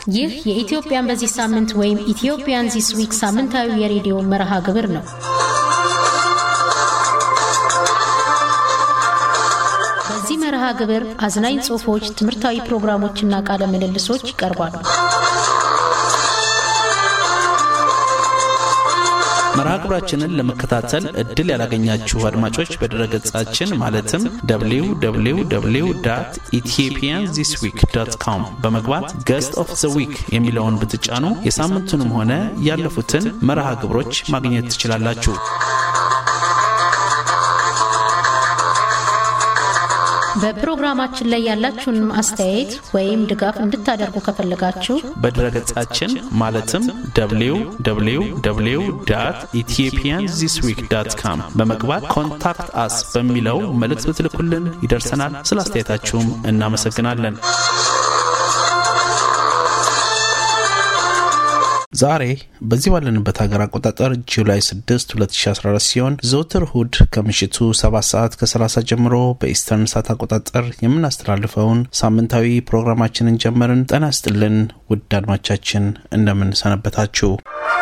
ይህ የኢትዮጵያን በዚህ ሳምንት ወይም ኢትዮጵያን ዚስ ዊክ ሳምንታዊ የሬዲዮ መርሃ ግብር ነው። በዚህ መርሃ ግብር አዝናኝ ጽሑፎች፣ ትምህርታዊ ፕሮግራሞችና ቃለ ምልልሶች ይቀርባሉ። መርሃ ግብራችንን ለመከታተል እድል ያላገኛችሁ አድማጮች በድረገጻችን ማለትም www.ethiopianzisweek.com በመግባት Guest of the Week የሚለውን ብትጫኑ የሳምንቱንም ሆነ ያለፉትን መርሃ ግብሮች ማግኘት ትችላላችሁ። በፕሮግራማችን ላይ ያላችሁን አስተያየት ወይም ድጋፍ እንድታደርጉ ከፈለጋችሁ በድረገጻችን ማለትም www.ethiopianzisweek.com በመግባት Contact Us በሚለው መልእክት ብትልኩልን ይደርሰናል። ስለ አስተያየታችሁም እናመሰግናለን። ዛሬ በዚህ ባለንበት ሀገር አቆጣጠር ጁላይ 6 2014 ሲሆን ዘወትር እሁድ ከምሽቱ 7 ሰዓት ከ30 ጀምሮ በኢስተርን ሰዓት አቆጣጠር የምናስተላልፈውን ሳምንታዊ ፕሮግራማችንን ጀመርን። ጤና ይስጥልን ውድ አድማጮቻችን፣ እንደምን ሰነበታችሁ?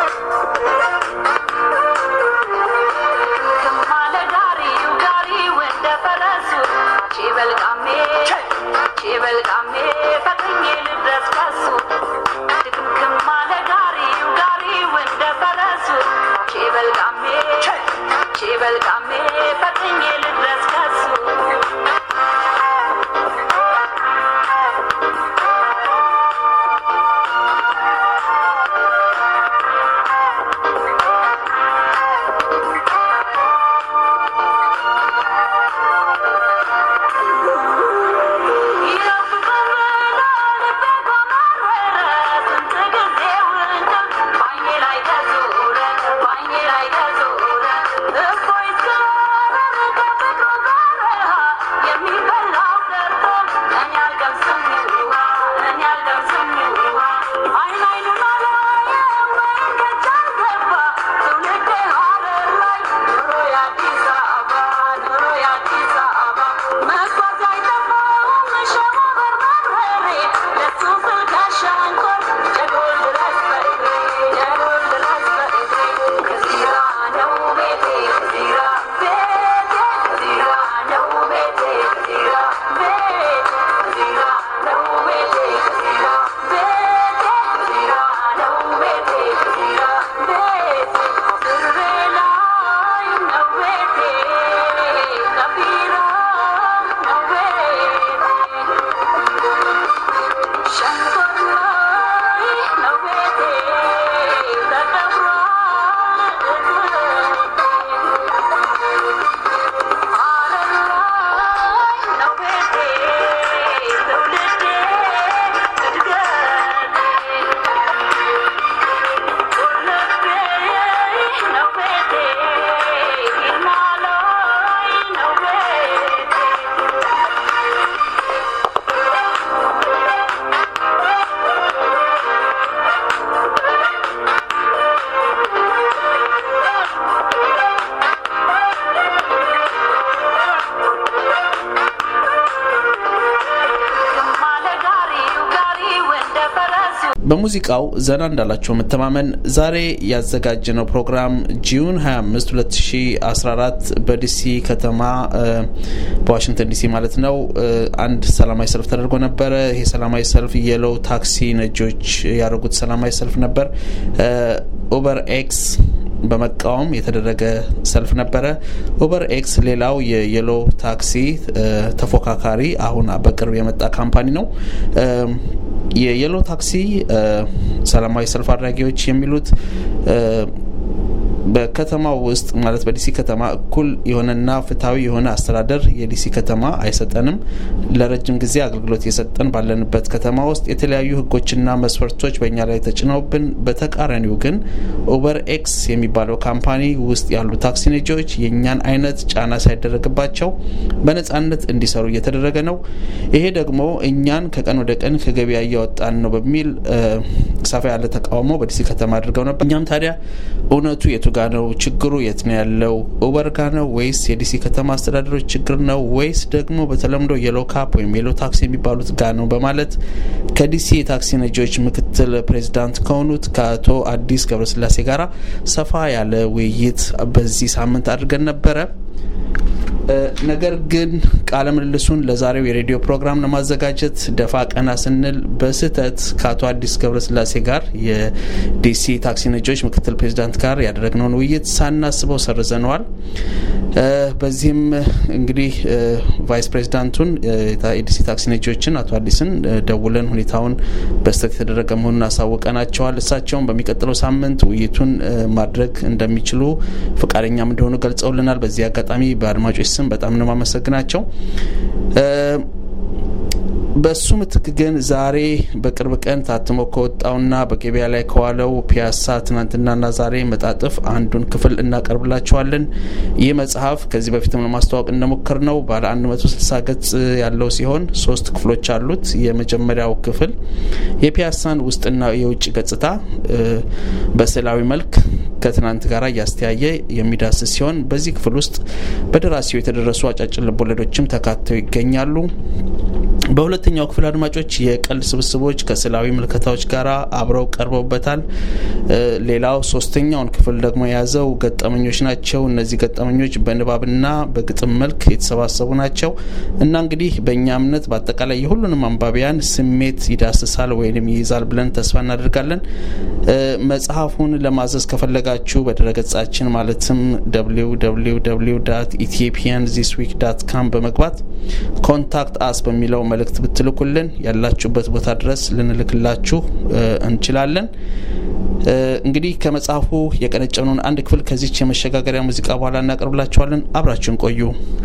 በሙዚቃው ዘና እንዳላችሁ መተማመን ዛሬ ያዘጋጀነው ፕሮግራም ጁን 25 2014 በዲሲ ከተማ በዋሽንግተን ዲሲ ማለት ነው አንድ ሰላማዊ ሰልፍ ተደርጎ ነበር። ይሄ ሰላማዊ ሰልፍ የሎ ታክሲ ነጆች ያደረጉት ሰላማዊ ሰልፍ ነበር። ኡበር ኤክስ በመቃወም የተደረገ ሰልፍ ነበር። ኡበር ኤክስ ሌላው የየሎ ታክሲ ተፎካካሪ አሁን በቅርብ የመጣ ካምፓኒ ነው። የየሎ ታክሲ ሰላማዊ ሰልፍ አድራጊዎች የሚሉት በከተማው ውስጥ ማለት በዲሲ ከተማ እኩል የሆነና ፍትሃዊ የሆነ አስተዳደር የዲሲ ከተማ አይሰጠንም። ለረጅም ጊዜ አገልግሎት የሰጠን ባለንበት ከተማ ውስጥ የተለያዩ ህጎችና መስፈርቶች በእኛ ላይ ተጭነውብን፣ በተቃራኒው ግን ኡበር ኤክስ የሚባለው ካምፓኒ ውስጥ ያሉ ታክሲ ነጂዎች የኛን አይነት ጫና ሳይደረግባቸው በነጻነት እንዲሰሩ እየተደረገ ነው። ይሄ ደግሞ እኛን ከቀን ወደ ቀን ከገበያ እያወጣን ነው በሚል ሰፋ ያለ ተቃውሞ በዲሲ ከተማ አድርገው ነበር። እኛም ታዲያ እውነቱ የቱ ጋር ነው ችግሩ? የት ነው ያለው? ኡበር ጋር ነው ወይስ የዲሲ ከተማ አስተዳደሮች ችግር ነው ወይስ ደግሞ በተለምዶ የሎ ካፕ ወይም የሎ ታክሲ የሚባሉት ጋር ነው በማለት ከዲሲ የታክሲ ነጂዎች ምክትል ፕሬዝዳንት ከሆኑት ከአቶ አዲስ ገብረስላሴ ጋር ሰፋ ያለ ውይይት በዚህ ሳምንት አድርገን ነበረ። ነገር ግን ቃለ ምልልሱን ለዛሬው የሬዲዮ ፕሮግራም ለማዘጋጀት ደፋ ቀና ስንል በስህተት ከአቶ አዲስ ገብረስላሴ ጋር የዲሲ ታክሲ ነጂዎች ምክትል ፕሬዝዳንት ጋር ያደረግነውን ውይይት ሳናስበው ሰርዘነዋል። በዚህም እንግዲህ ቫይስ ፕሬዝዳንቱን የዲሲ ታክሲ ነጂዎችን አቶ አዲስን ደውለን ሁኔታውን በስህተት የተደረገ መሆኑን አሳውቀናቸዋል። እሳቸውም በሚቀጥለው ሳምንት ውይይቱን ማድረግ እንደሚችሉ ፈቃደኛም እንደሆኑ ገልጸውልናል። በዚህ አጋጣሚ በአድማጮች ስም በጣም ነው ማመሰግናቸው። በሱ ምትክ ግን ዛሬ በቅርብ ቀን ታትሞ ከወጣውና በገበያ ላይ ከዋለው ፒያሳ ትናንትናና ዛሬ መጣጥፍ አንዱን ክፍል እናቀርብላችኋለን። ይህ መጽሐፍ ከዚህ በፊትም ለማስተዋወቅ እንደሞከርነው ባለ 160 ገጽ ያለው ሲሆን 3 ክፍሎች አሉት። የመጀመሪያው ክፍል የፒያሳን ውስጥና የውጭ ገጽታ በስዕላዊ መልክ ከትናንት ጋር ያስተያየ የሚዳስስ ሲሆን በዚህ ክፍል ውስጥ በደራሲው የተደረሱ አጫጭር ልቦለዶችም ተካተው ይገኛሉ። በሁለተኛው ክፍል አድማጮች የቀልድ ስብስቦች ከስዕላዊ ምልከታዎች ጋር አብረው ቀርበውበታል። ሌላው ሶስተኛውን ክፍል ደግሞ የያዘው ገጠመኞች ናቸው። እነዚህ ገጠመኞች በንባብና በግጥም መልክ የተሰባሰቡ ናቸው እና እንግዲህ በእኛ እምነት በአጠቃላይ የሁሉንም አንባቢያን ስሜት ይዳስሳል ወይም ይይዛል ብለን ተስፋ እናደርጋለን። መጽሐፉን ለማዘዝ ከፈለጋችሁ በድረገጻችን ማለትም www.ethiopianthisweek.com በመግባት ኮንታክት አስ በሚለው መልእክት ብትልኩልን ያላችሁበት ቦታ ድረስ ልንልክላችሁ እንችላለን። እንግዲህ ከመጽሐፉ የቀነጨነውን አንድ ክፍል ከዚህች የመሸጋገሪያ ሙዚቃ በኋላ እናቀርብላችኋለን። አብራችሁን ቆዩ።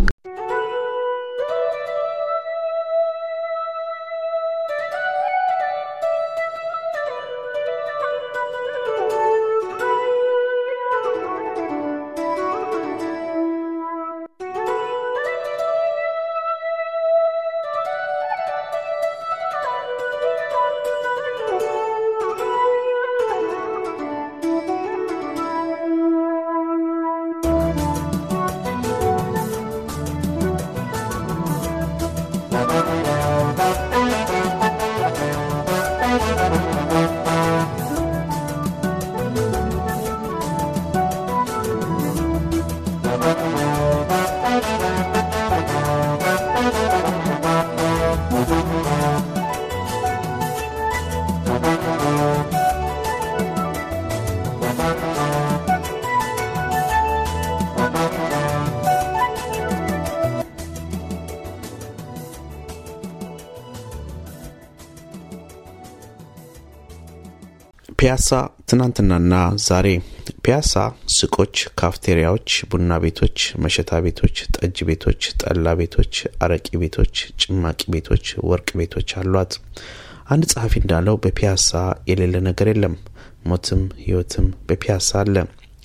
ፒያሳ ትናንትናና ዛሬ። ፒያሳ ሱቆች፣ ካፍቴሪያዎች፣ ቡና ቤቶች፣ መሸታ ቤቶች፣ ጠጅ ቤቶች፣ ጠላ ቤቶች፣ አረቂ ቤቶች፣ ጭማቂ ቤቶች፣ ወርቅ ቤቶች አሏት። አንድ ጸሐፊ እንዳለው በፒያሳ የሌለ ነገር የለም። ሞትም ህይወትም በፒያሳ አለ።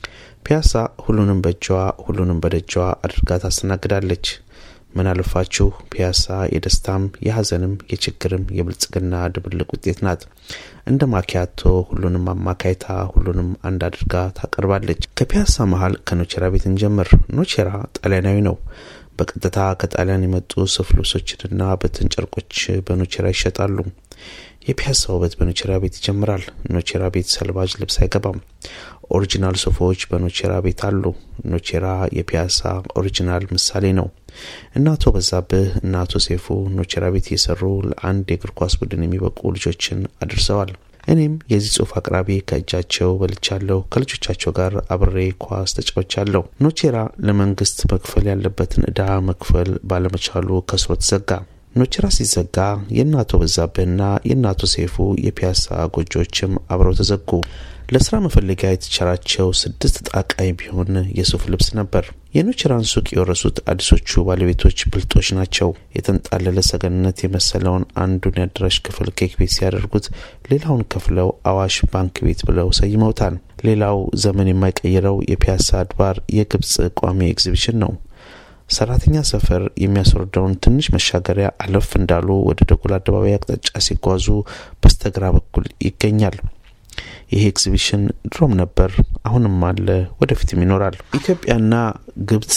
ፒያሳ ሁሉንም በእጇ ሁሉንም በደጇ አድርጋ ታስተናግዳለች። ምን አልፋችሁ ፒያሳ የደስታም የሐዘንም የችግርም የብልጽግና ድብልቅ ውጤት ናት። እንደ ማኪያቶ ሁሉንም አማካይታ ሁሉንም አንድ አድርጋ ታቀርባለች። ከፒያሳ መሃል ከኖቼራ ቤት እንጀምር። ኖቼራ ጣሊያናዊ ነው። በቀጥታ ከጣሊያን የመጡ ሱፍ ልብሶችና በትን ጨርቆች በኖቼራ ይሸጣሉ። የፒያሳ ውበት በኖቼራ ቤት ይጀምራል። ኖቼራ ቤት ሰልባጅ ልብስ አይገባም። ኦሪጂናል ሱፎች በኖቼራ ቤት አሉ። ኖቼራ የፒያሳ ኦሪጂናል ምሳሌ ነው። እናቶ በዛብህ እናቶ ሴፉ ኖቼራ ቤት እየሰሩ ለአንድ የእግር ኳስ ቡድን የሚበቁ ልጆችን አድርሰዋል። እኔም የዚህ ጽሑፍ አቅራቢ ከእጃቸው በልቻለሁ። ከልጆቻቸው ጋር አብሬ ኳስ ተጫውቻለሁ። ኖቼራ ለመንግስት መክፈል ያለበትን ዕዳ መክፈል ባለመቻሉ ከስሮ ተዘጋ። ኖቼራ ሲዘጋ የእናቶ በዛብህና የእናቶ ሴፉ የፒያሳ ጎጆችም አብረው ተዘጉ። ለስራ መፈለጊያ የተቸራቸው 6 ጣቃይ ቢሆን የሱፍ ልብስ ነበር። የኖቼራን ሱቅ የወረሱት አዲሶቹ ባለቤቶች ብልጦች ናቸው። የተንጣለለ ሰገነት የመሰለውን አንዱን የአዳራሽ ክፍል ኬክ ቤት ሲያደርጉት ሌላውን ከፍለው አዋሽ ባንክ ቤት ብለው ሰይመውታል። ሌላው ዘመን የማይቀየረው የፒያሳ አድባር የግብጽ ቋሚ ኤግዚቢሽን ነው። ሰራተኛ ሰፈር የሚያስወርደውን ትንሽ መሻገሪያ አለፍ እንዳሉ ወደ ደጎል አደባባይ አቅጣጫ ሲጓዙ በስተግራ በኩል ይገኛል። ይሄ ኤግዚቢሽን ድሮም ነበር፣ አሁንም አለ፣ ወደፊትም ይኖራል። ኢትዮጵያና ግብጽ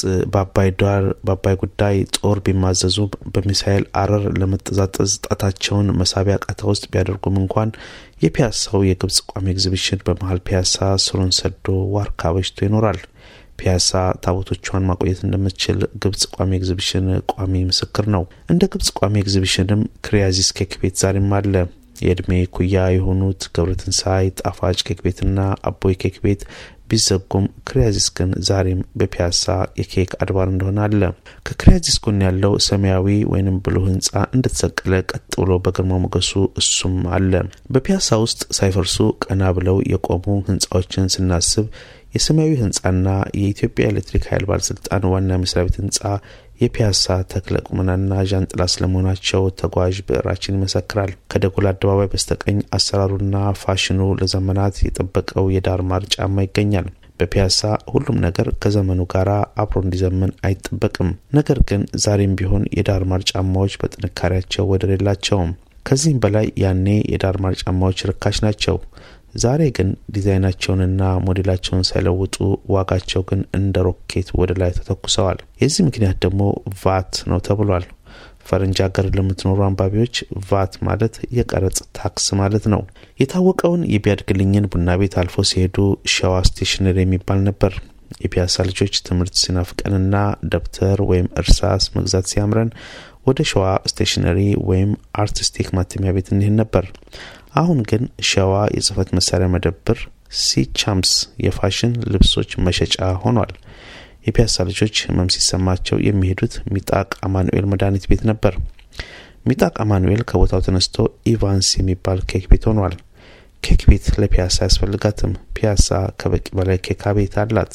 በአባይ ጉዳይ ጦር ቢማዘዙ በሚሳኤል አረር ለመጠዛጠዝ ጣታቸውን መሳቢያ ቃታ ውስጥ ቢያደርጉም እንኳን የፒያሳው የግብጽ ቋሚ ኤግዚቢሽን በመሃል ፒያሳ ስሩን ሰዶ ዋርካ በጅቶ ይኖራል። ፒያሳ ታቦቶቿን ማቆየት እንደምትችል ግብጽ ቋሚ ኤግዚቢሽን ቋሚ ምስክር ነው። እንደ ግብጽ ቋሚ ኤግዚቢሽንም ክሪያዚስ ኬክ ቤት ዛሬም አለ። የእድሜ ኩያ የሆኑት ገብረትንሳይ ጣፋጭ ኬክ ቤትና አቦይ ኬክ ቤት ቢዘጉም ክሪያዚስ ግን ዛሬም በፒያሳ የኬክ አድባር እንደሆነ አለ። ከክሪያዚስ ጎን ያለው ሰማያዊ ወይንም ብሉ ህንጻ እንደተሰቀለ ቀጥ ብሎ በግርማ ሞገሱ እሱም አለ። በፒያሳ ውስጥ ሳይፈርሱ ቀና ብለው የቆሙ ህንጻዎችን ስናስብ የሰማያዊ ህንጻና የኢትዮጵያ ኤሌክትሪክ ኃይል ባለስልጣን ዋና መስሪያ ቤት ህንጻ የፒያሳ ተክለ ቁመናና ዣንጥላ ስለመሆናቸው ተጓዥ ብዕራችን ይመሰክራል። ከደጎል አደባባይ በስተቀኝ አሰራሩና ፋሽኑ ለዘመናት የጠበቀው የዳር ማር ጫማ ይገኛል። በፒያሳ ሁሉም ነገር ከዘመኑ ጋር አብሮ እንዲዘመን አይጠበቅም። ነገር ግን ዛሬም ቢሆን የዳር ማር ጫማዎች በጥንካሬያቸው ወደር የላቸውም። ከዚህም በላይ ያኔ የዳር ማር ጫማዎች ርካሽ ናቸው። ዛሬ ግን ዲዛይናቸውንና ሞዴላቸውን ሳይለውጡ ዋጋቸው ግን እንደ ሮኬት ወደ ላይ ተተኩሰዋል። የዚህ ምክንያት ደግሞ ቫት ነው ተብሏል። ፈረንጅ ሀገር ለምትኖሩ አንባቢዎች ቫት ማለት የቀረጽ ታክስ ማለት ነው። የታወቀውን የቢያድግልኝን ቡና ቤት አልፎ ሲሄዱ ሸዋ ስቴሽነሪ የሚባል ነበር። የፒያሳ ልጆች ትምህርት ሲናፍቀንና ደብተር ወይም እርሳስ መግዛት ሲያምረን ወደ ሸዋ ስቴሽነሪ ወይም አርቲስቲክ ማተሚያ ቤት እንሄድ ነበር። አሁን ግን ሸዋ የጽህፈት መሳሪያ መደብር፣ ሲቻምስ የፋሽን ልብሶች መሸጫ ሆኗል። የፒያሳ ልጆች ህመም ሲሰማቸው የሚሄዱት ሚጣቅ አማኑኤል መድኃኒት ቤት ነበር። ሚጣቅ አማኑኤል ከቦታው ተነስቶ ኢቫንስ የሚባል ኬክ ቤት ሆኗል። ኬክ ቤት ለፒያሳ ያስፈልጋትም። ፒያሳ ከበቂ በላይ ኬክ ቤት አላት።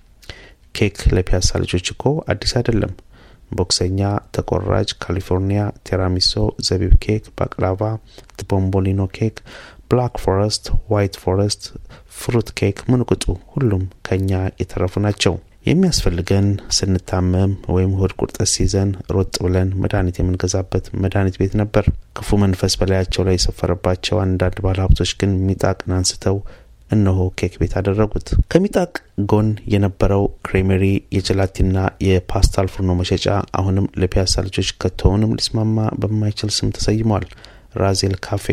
ኬክ ለፒያሳ ልጆች እኮ አዲስ አይደለም። ቦክሰኛ፣ ተቆራጭ፣ ካሊፎርኒያ፣ ቴራሚሶ፣ ዘቢብ ኬክ፣ ባቅላቫ፣ ቦምቦሊኖ ኬክ፣ ብላክ ፎረስት፣ ዋይት ፎረስት፣ ፍሩት ኬክ፣ ምንቁጡ ሁሉም ከኛ የተረፉ ናቸው። የሚያስፈልገን ስንታመም ወይም ሆድ ቁርጠት ሲይዘን ሮጥ ብለን መድኃኒት የምንገዛበት መድኃኒት ቤት ነበር። ክፉ መንፈስ በላያቸው ላይ የሰፈረባቸው አንዳንድ ባለሀብቶች ግን ሚጣቅን አንስተው እነሆ ኬክ ቤት አደረጉት። ከሚጣቅ ጎን የነበረው ክሬሜሪ የጀላቲና የፓስታል ፍርኖ መሸጫ አሁንም ለፒያሳ ልጆች ከተውንም ሊስማማ በማይችል ስም ተሰይሟል። ራዜል ካፌ።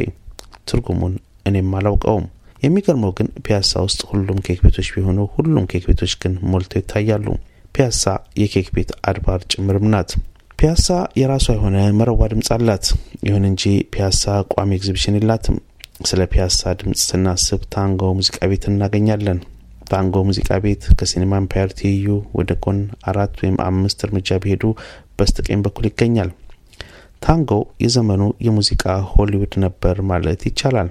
ትርጉሙን እኔም አላውቀውም። የሚገርመው ግን ፒያሳ ውስጥ ሁሉም ኬክ ቤቶች ቢሆኑ ሁሉም ኬክ ቤቶች ግን ሞልተው ይታያሉ። ፒያሳ የኬክ ቤት አድባር ጭምርም ናት። ፒያሳ የራሷ የሆነ መረዋ ድምጽ አላት። ይሁን እንጂ ፒያሳ ቋሚ ኤግዚቢሽን የላትም። ስለ ፒያሳ ድምጽ ስናስብ ታንጎ ሙዚቃ ቤት እናገኛለን። ታንጎ ሙዚቃ ቤት ከሲኒማ ኢምፓየር ትይዩ ወደ ጎን 4 ወይም 5 እርምጃ ቢሄዱ በስተቀኝ በኩል ይገኛል። ታንጎ የዘመኑ የሙዚቃ ሆሊውድ ነበር ማለት ይቻላል።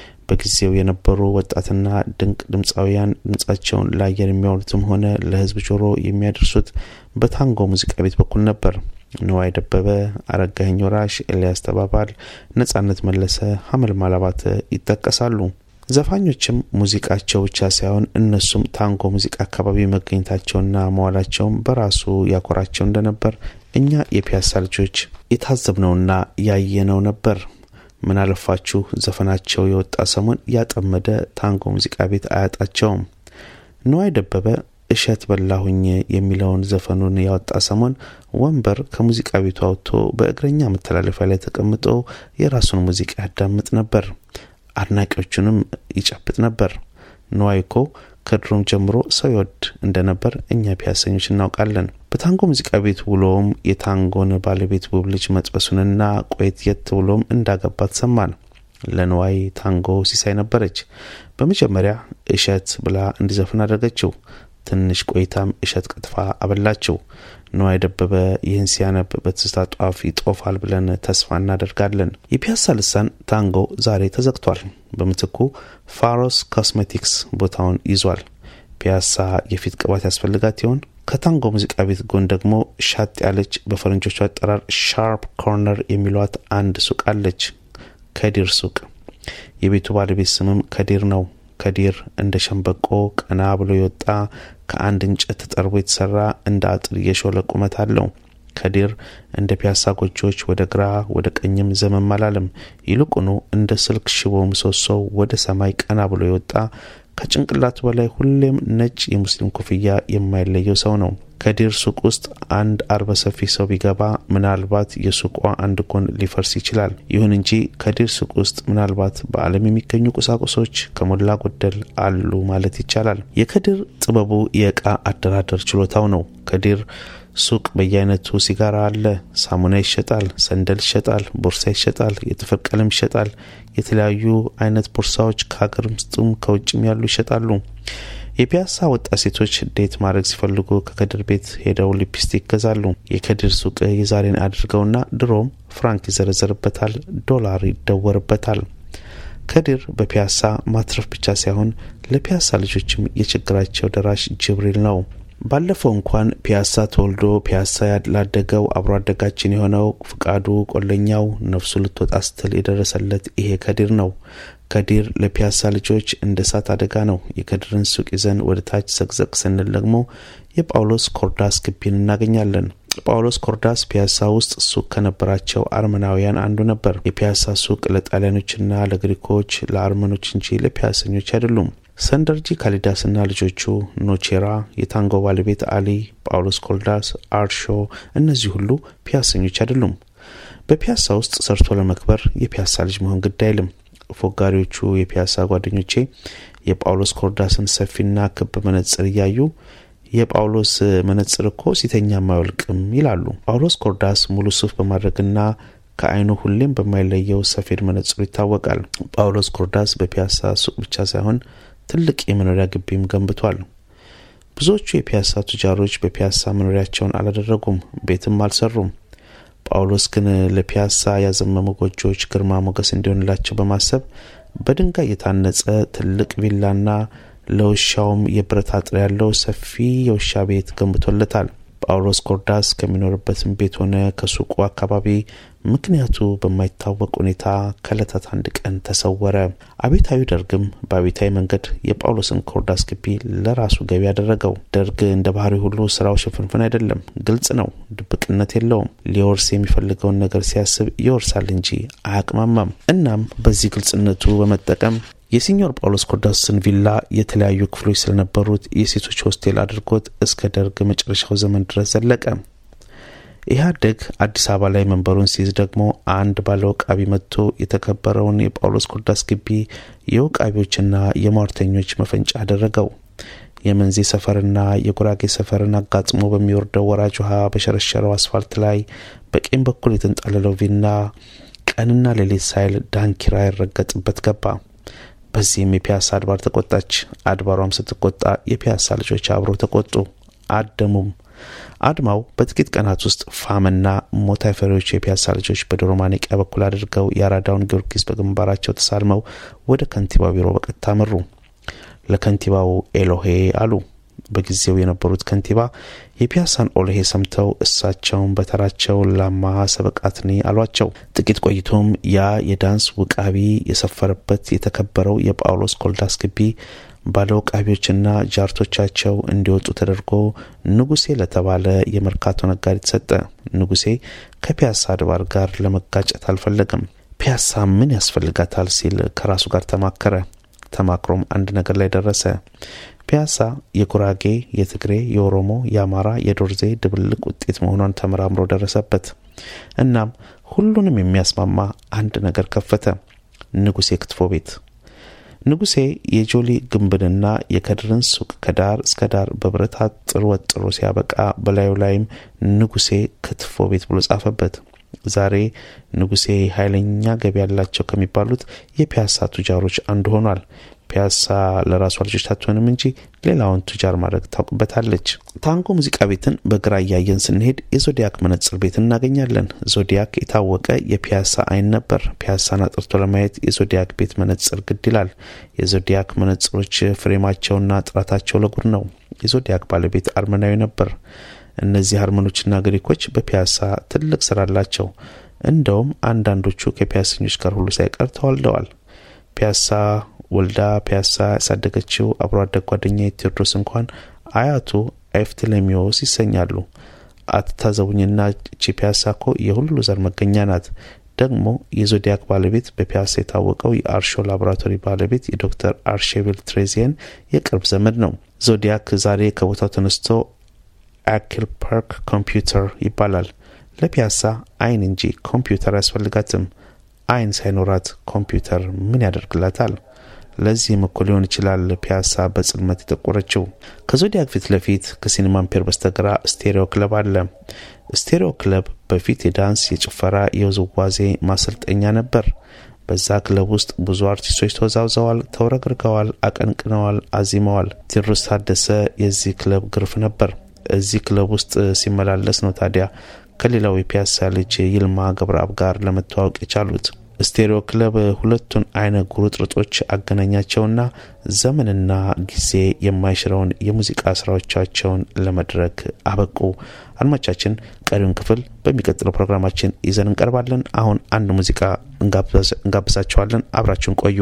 በጊዜው የነበሩ ወጣትና ድንቅ ድምጻውያን ድምጻቸውን ለአየር የሚያወሩትም ሆነ ለህዝብ ጆሮ የሚያደርሱት በታንጎ ሙዚቃ ቤት በኩል ነበር። ነዋይ ደበበ፣ አረጋኸኝ ወራሽ፣ ኤልያስ ተባባል፣ ነጻነት መለሰ፣ ሐመል ማላባተ ይጠቀሳሉ። ዘፋኞችም ሙዚቃቸው ብቻ ሳይሆን እነሱም ታንጎ ሙዚቃ አካባቢ መገኘታቸውና መዋላቸውም በራሱ ያኮራቸው እንደነበር እኛ የፒያሳ ልጆች የታዘብነውና ያየነው ነበር። ምን አለፋችሁ ዘፈናቸው የወጣ ሰሞን ያጠመደ ታንጎ ሙዚቃ ቤት አያጣቸውም። ነዋይ ደበበ እሸት በላሁኝ የሚለውን ዘፈኑን ያወጣ ሰሞን ወንበር ከሙዚቃ ቤቱ አውጥቶ በእግረኛ መተላለፊያ ላይ ተቀምጦ የራሱን ሙዚቃ ያዳምጥ ነበር። አድናቂዎቹንም ይጨብጥ ነበር። ነዋይኮ ከድሮም ጀምሮ ሰው ይወድ እንደነበር እኛ ፒያሰኞች እናውቃለን። በታንጎ ሙዚቃ ቤት ውሎም የታንጎን ባለቤት ውብ ልጅ መጥበሱንና ቆየት የት ውሎም እንዳገባት ሰማን። ለነዋይ ታንጎ ሲሳይ ነበረች። በመጀመሪያ እሸት ብላ እንዲዘፍን አደረገችው። ትንሽ ቆይታም እሸት ቀጥፋ አበላችው። ነዋይ ደበበ ይህን ሲያነብ በትዝታ ጧፍ ይጦፋል ብለን ተስፋ እናደርጋለን። የፒያሳ ልሳን ታንጎ ዛሬ ተዘግቷል። በምትኩ ፋሮስ ኮስሜቲክስ ቦታውን ይዟል። ፒያሳ የፊት ቅባት ያስፈልጋት ይሆን? ከታንጎ ሙዚቃ ቤት ጎን ደግሞ ሻጥ ያለች በፈረንጆቹ አጠራር ሻርፕ ኮርነር የሚሏት አንድ ሱቅ አለች። ከዲር ሱቅ። የቤቱ ባለቤት ስምም ከዲር ነው። ከዲር እንደ ሸምበቆ ቀና ብሎ የወጣ ከአንድ እንጨት ተጠርቦ የተሰራ እንደ አጥር የሾለ ቁመት አለው። ከዲር እንደ ፒያሳ ጎጆች ወደ ግራ ወደ ቀኝም ዘመም አላለም። ይልቁኑ እንደ ስልክ ሽቦ ምሰሶ ወደ ሰማይ ቀና ብሎ የወጣ ከጭንቅላቱ በላይ ሁሌም ነጭ የሙስሊም ኮፍያ የማይለየው ሰው ነው። ከዲር ሱቅ ውስጥ አንድ 40 ሰፊ ሰው ቢገባ ምናልባት የሱቋ አንድ ጎን ሊፈርስ ይችላል። ይሁን እንጂ ከዲር ሱቅ ውስጥ ምናልባት በዓለም የሚገኙ ቁሳቁሶች ከሞላ ጎደል አሉ ማለት ይቻላል። የከዲር ጥበቡ የእቃ አደራደር ችሎታው ነው። ከዲር ሱቅ በየአይነቱ ሲጋራ አለ፣ ሳሙና ይሸጣል፣ ሰንደል ይሸጣል፣ ቦርሳ ይሸጣል፣ የጥፍር ቀለም ይሸጣል። የተለያዩ አይነት ቦርሳዎች ከሀገር ውስጥም ከውጭም ያሉ ይሸጣሉ። የፒያሳ ወጣት ሴቶች ዴት ማድረግ ሲፈልጉ ከከዲር ቤት ሄደው ሊፕስቲክ ይገዛሉ። የከዲር ሱቅ የዛሬን አድርገውና ድሮም ፍራንክ ይዘረዘርበታል፣ ዶላር ይደወርበታል። ከዲር በፒያሳ ማትረፍ ብቻ ሳይሆን ለፒያሳ ልጆችም የችግራቸው ደራሽ ጅብሪል ነው። ባለፈው እንኳን ፒያሳ ተወልዶ ፒያሳ ያላደገው አብሮ አደጋችን የሆነው ፍቃዱ ቆለኛው ነፍሱ ልትወጣ ስትል የደረሰለት ይሄ ከዲር ነው። ከዲር ለፒያሳ ልጆች እንደ እሳት አደጋ ነው። የከዲርን ሱቅ ይዘን ወደ ታች ዘቅዘቅ ስንል ደግሞ የጳውሎስ ኮርዳስ ግቢን እናገኛለን። ጳውሎስ ኮርዳስ ፒያሳ ውስጥ ሱቅ ከነበራቸው አርመናውያን አንዱ ነበር። የፒያሳ ሱቅ ለጣሊያኖችና ለግሪኮች ለአርመኖች እንጂ ለፒያሰኞች አይደሉም። ሰንደርጂ ካሊዳስና ልጆቹ፣ ኖቼራ፣ የታንጎ ባለቤት አሊ፣ ጳውሎስ ኮርዳስ፣ አርሾ እነዚህ ሁሉ ፒያሰኞች አይደሉም። በፒያሳ ውስጥ ሰርቶ ለመክበር የፒያሳ ልጅ መሆን ግድ አይልም። ፎጋሪዎቹ የፒያሳ ጓደኞቼ የጳውሎስ ኮርዳስን ሰፊና ክብ መነጽር እያዩ የጳውሎስ መነጽር እኮ ሲተኛ ማይወልቅም ይላሉ። ጳውሎስ ኮርዳስ ሙሉ ሱፍ በማድረግና ከአይኑ ሁሌም በማይለየው ሰፌድ መነጽሩ ይታወቃል። ጳውሎስ ኮርዳስ በፒያሳ ሱቅ ብቻ ሳይሆን ትልቅ የመኖሪያ ግቢም ገንብቷል። ብዙዎቹ የፒያሳ ቱጃሮች በፒያሳ መኖሪያቸውን አላደረጉም፣ ቤትም አልሰሩም። ጳውሎስ ግን ለፒያሳ ያዘመሙ ጎጆች ግርማ ሞገስ እንዲሆንላቸው በማሰብ በድንጋይ የታነጸ ትልቅ ቪላና ለውሻውም የብረት አጥር ያለው ሰፊ የውሻ ቤት ገንብቶለታል። ጳውሎስ ኮርዳስ ከሚኖርበትም ቤት ሆነ ከሱቁ አካባቢ ምክንያቱ በማይታወቅ ሁኔታ ከለታት አንድ ቀን ተሰወረ። አቤታዊ ደርግም በአቤታዊ መንገድ የጳውሎስን ኮርዳስ ግቢ ለራሱ ገቢ ያደረገው። ደርግ እንደ ባህሪ ሁሉ ስራው ሽፍንፍን አይደለም፣ ግልጽ ነው፣ ድብቅነት የለውም። ሊወርስ የሚፈልገውን ነገር ሲያስብ ይወርሳል እንጂ አያቅማማም። እናም በዚህ ግልጽነቱ በመጠቀም የሲኞር ጳውሎስ ኮርዳስን ቪላ የተለያዩ ክፍሎች ስለነበሩት የሴቶች ሆስቴል አድርጎት እስከ ደርግ መጨረሻው ዘመን ድረስ ዘለቀ። ኢህአዴግ አዲስ አበባ ላይ መንበሩን ሲይዝ ደግሞ አንድ ባለውቃቢ መጥቶ የተከበረውን የጳውሎስ ኮርዳስ ግቢ የውቃቢዎችና የሟርተኞች መፈንጫ አደረገው። የመንዜ ሰፈርና የጉራጌ ሰፈርን አጋጥሞ በሚወርደው ወራጅ ውሃ በሸረሸረው አስፋልት ላይ በቀኝ በኩል የተንጣለለው ቪላ ቀንና ሌሊት ሳይል ዳንኪራ ይረገጥበት ገባ። በዚህም የፒያሳ አድባር ተቆጣች። አድባሯም ስትቆጣ የፒያሳ ልጆች አብረው ተቆጡ፣ አደሙም። አድማው በጥቂት ቀናት ውስጥ ፋምና ሞት አይፈሪዎቹ የፒያሳ ልጆች በዶሮ ማነቂያ በኩል አድርገው የአራዳውን ጊዮርጊስ በግንባራቸው ተሳልመው ወደ ከንቲባው ቢሮ በቀጥታ መሩ። ለከንቲባው ኤሎሄ አሉ። በጊዜው የነበሩት ከንቲባ የፒያሳን ኦሎሄ ሰምተው እሳቸውን በተራቸው ላማ ሰበቃትኒ አሏቸው። ጥቂት ቆይቶም ያ የዳንስ ውቃቢ የሰፈረበት የተከበረው የጳውሎስ ኮርዳስ ግቢ ባለውቃቢዎችና ጃርቶቻቸው እንዲወጡ ተደርጎ ንጉሴ ለተባለ የመርካቶ ነጋዴ ተሰጠ። ንጉሴ ከፒያሳ አድባር ጋር ለመጋጨት አልፈለገም። ፒያሳ ምን ያስፈልጋታል ሲል ከራሱ ጋር ተማከረ። ተማክሮም አንድ ነገር ላይ ደረሰ። ፒያሳ የጉራጌ፣ የትግሬ፣ የኦሮሞ፣ የአማራ፣ የዶርዜ ድብልቅ ውጤት መሆኗን ተመራምሮ ደረሰበት። እናም ሁሉንም የሚያስማማ አንድ ነገር ከፈተ። ንጉሴ ክትፎ ቤት። ንጉሴ የጆሊ ግንብንና የከድርን ሱቅ ከዳር እስከ ዳር በብረት አጥር ወጥሮ ሲያበቃ በላዩ ላይም ንጉሴ ክትፎ ቤት ብሎ ጻፈበት። ዛሬ ንጉሴ ኃይለኛ ገቢ ያላቸው ከሚባሉት የፒያሳ ቱጃሮች አንዱ ሆኗል። ፒያሳ ለራሷ ልጆች ታትሆንም እንጂ ሌላውን ቱጃር ማድረግ ታውቅበታለች። ታንጎ ሙዚቃ ቤትን በግራ እያየን ስንሄድ የዞዲያክ መነጽር ቤት እናገኛለን። ዞዲያክ የታወቀ የፒያሳ አይን ነበር። ፒያሳን አጥርቶ ለማየት የዞዲያክ ቤት መነጽር ግድ ይላል። የዞዲያክ መነጽሮች ፍሬማቸውና ጥራታቸው ለጉድ ነው። የዞዲያክ ባለቤት አርመናዊ ነበር። እነዚህ አርመኖችና ግሪኮች በፒያሳ ትልቅ ስራ አላቸው። እንደውም አንዳንዶቹ ከፒያሰኞች ጋር ሁሉ ሳይቀር ተዋልደዋል። ፒያሳ ወልዳ ፒያሳ ያሳደገችው አብሮ አደግ ጓደኛ ቴዎድሮስ እንኳን አያቱ ኤፍትሌሚዮስ ይሰኛሉ። አትታዘቡኝና ፒያሳ እኮ የሁሉ ዘር መገኛ ናት። ደግሞ የዞዲያክ ባለቤት በፒያሳ የታወቀው የአርሾ ላቦራቶሪ ባለቤት የዶክተር አርሼቪል ትሬዚየን የቅርብ ዘመድ ነው። ዞዲያክ ዛሬ ከቦታው ተነስቶ አክል ፓርክ ኮምፒውተር ይባላል። ለፒያሳ አይን እንጂ ኮምፒውተር ያስፈልጋትም። አይን ሳይኖራት ኮምፒውተር ምን ያደርግላታል? ለዚህም እኮ ሊሆን ይችላል ፒያሳ በጽልመት የተቆረችው። ከዞዲያክ ፊት ለፊት ከሲኒማ አምፔር በስተግራ ስቴሪዮ ክለብ አለ። ስቴሪዮ ክለብ በፊት የዳንስ፣ የጭፈራ፣ የውዝዋዜ ማሰልጠኛ ነበር። በዛ ክለብ ውስጥ ብዙ አርቲስቶች ተወዛውዘዋል፣ ተወረግርገዋል፣ አቀንቅነዋል፣ አዚመዋል። ቴዎድሮስ ታደሰ የዚህ ክለብ ግርፍ ነበር። እዚህ ክለብ ውስጥ ሲመላለስ ነው ታዲያ ከሌላው የፒያሳ ልጅ ይልማ ገብረአብ ጋር ለመተዋወቅ የቻሉት። ስቴሪዮ ክለብ ሁለቱን አይነ ጉርጥርጦች አገናኛቸውና ዘመንና ጊዜ የማይሽረውን የሙዚቃ ስራዎቻቸውን ለመድረክ አበቁ። አድማጮቻችን ቀሪውን ክፍል በሚቀጥለው ፕሮግራማችን ይዘን እንቀርባለን። አሁን አንድ ሙዚቃ እንጋብዛችኋለን። አብራችሁን ቆዩ።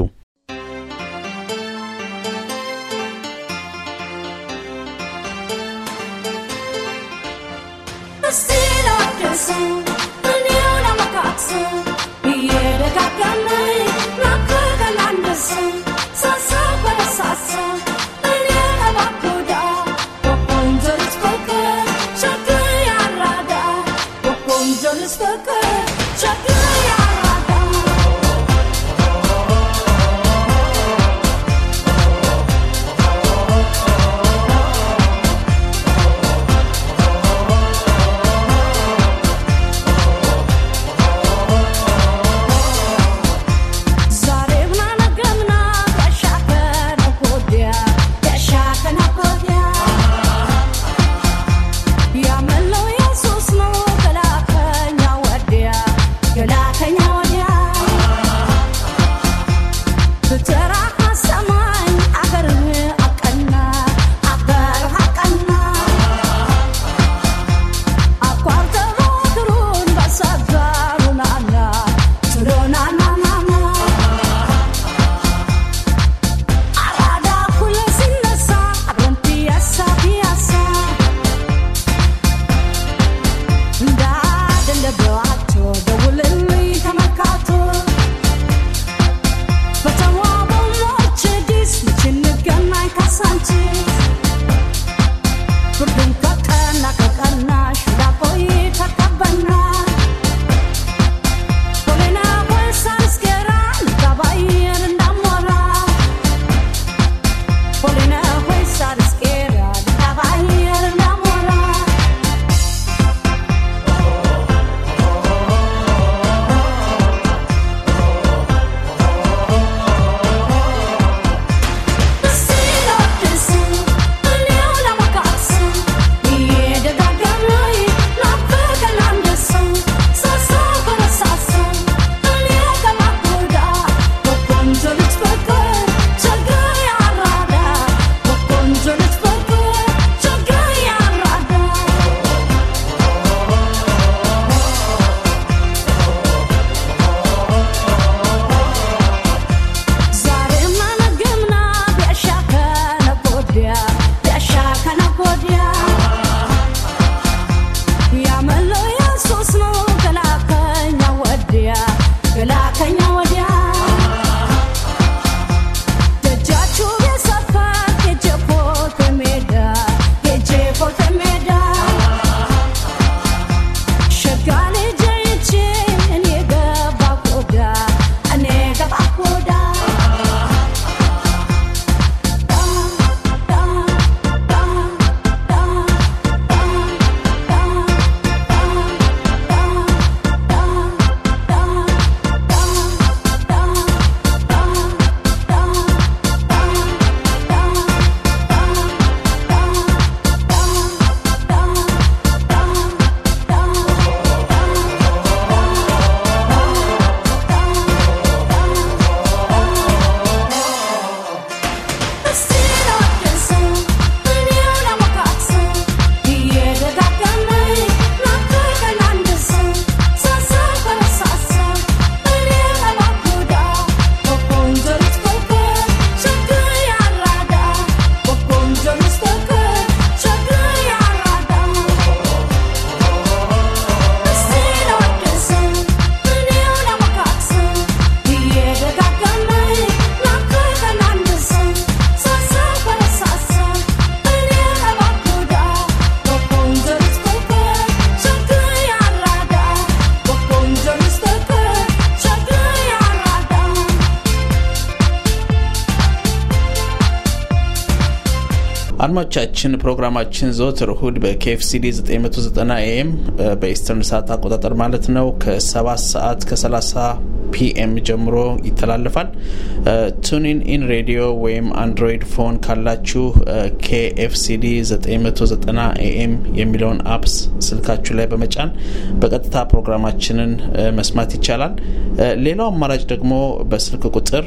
አድማጮቻችን ፕሮግራማችን ዘወትር እሁድ በኬኤፍሲዲ 990 AM በኢስተርን ሰዓት አቆጣጠር ማለት ነው ከ7 ሰዓት ከ30 PM ጀምሮ ይተላለፋል። ቱኒን ኢን ሬዲዮ ወይም አንድሮይድ ፎን ካላችሁ KFCD 990 AM የሚለውን አፕስ ስልካችሁ ላይ በመጫን በቀጥታ ፕሮግራማችንን መስማት ይቻላል። ሌላው አማራጭ ደግሞ በስልክ ቁጥር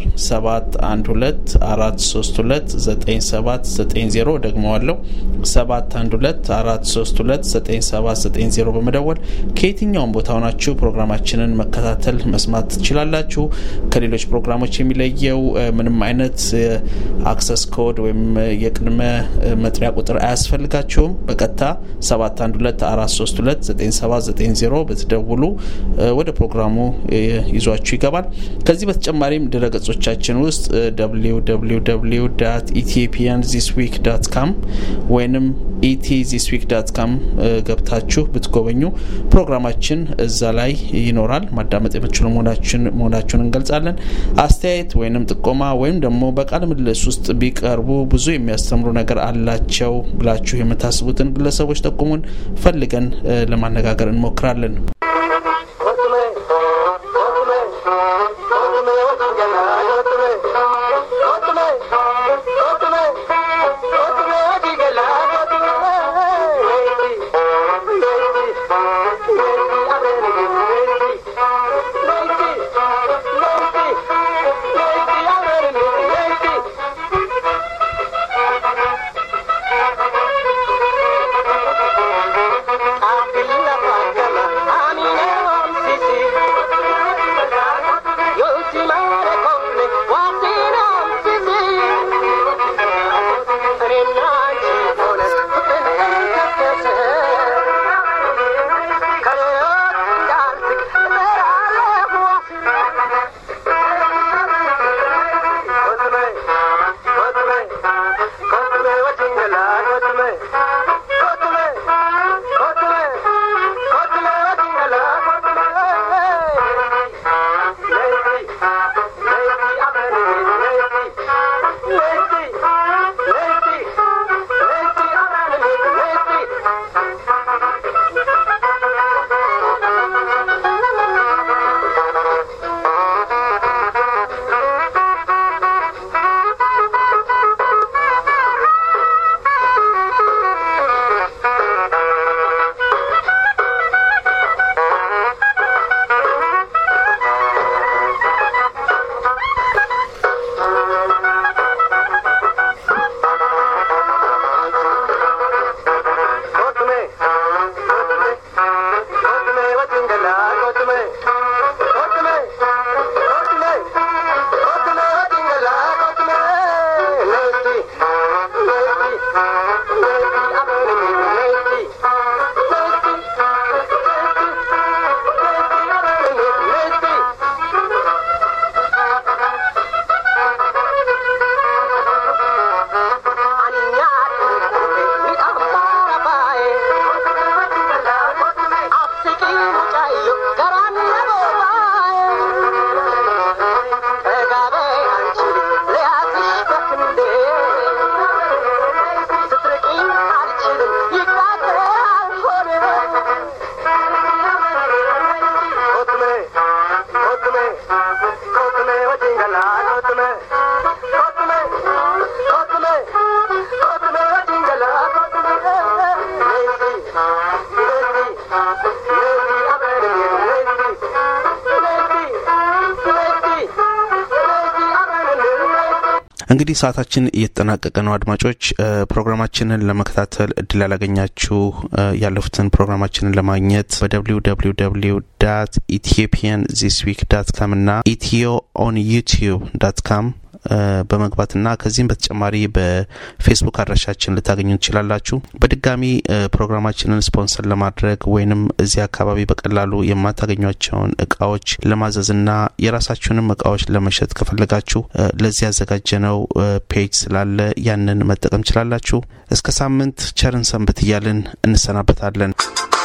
712-432-9790 ደግሞ አለው 712-432-9790 በመደወል ከየትኛውም ቦታ ሆናችሁ ፕሮግራማችንን መከታተል መስማት ትችላላችሁ። ከሌሎች ፕሮግራሞች የሚለየው ምንም አይነት አክሰስ ኮድ ወይም የቅድመ መጥሪያ ቁጥር አያስፈልጋችሁም። በቀጥታ 712-432-9790 በትደውሉ ወደ ፕሮግራሙ ይዟችሁ ይገባል። ከዚህ በተጨማሪም ድረገጾቻችን ውስጥ www.ethiopianthisweek.com ወይንም ethisweek.com ገብታችሁ ብትጎበኙ ፕሮግራማችን እዛ ላይ ይኖራል። ማዳመጥ የምትችሉ መሆናችሁን እንገልጻለን። አስተያየት ወይንም ጥቆማ ወይም ደግሞ በቃለ ምልልስ ውስጥ ቢቀርቡ ብዙ የሚያስተምሩ ነገር አላቸው ብላችሁ የምታስቡትን ግለሰቦች ጠቁሙን፣ ፈልገን ለማነጋገር እንሞክራለን። እንግዲህ ሰዓታችን እየተጠናቀቀ ነው። አድማጮች ፕሮግራማችንን ለመከታተል እድል ያላገኛችሁ ያለፉትን ፕሮግራማችንን ለማግኘት www.ethiopianthisweek.com እና ethioonyoutube.com በመግባትና ከዚህም በተጨማሪ በፌስቡክ አድራሻችን ልታገኙ ትችላላችሁ። በድጋሚ ፕሮግራማችንን ስፖንሰር ለማድረግ ወይንም እዚህ አካባቢ በቀላሉ የማታገኙአቸውን እቃዎች ለማዘዝና የራሳችሁንም እቃዎች ለመሸጥ ከፈለጋችሁ ለዚህ ያዘጋጀነው ፔጅ ስላለ ያንን መጠቀም ትችላላችሁ። እስከ ሳምንት ቸርን ሰንብት እያልን እንሰናበታለን።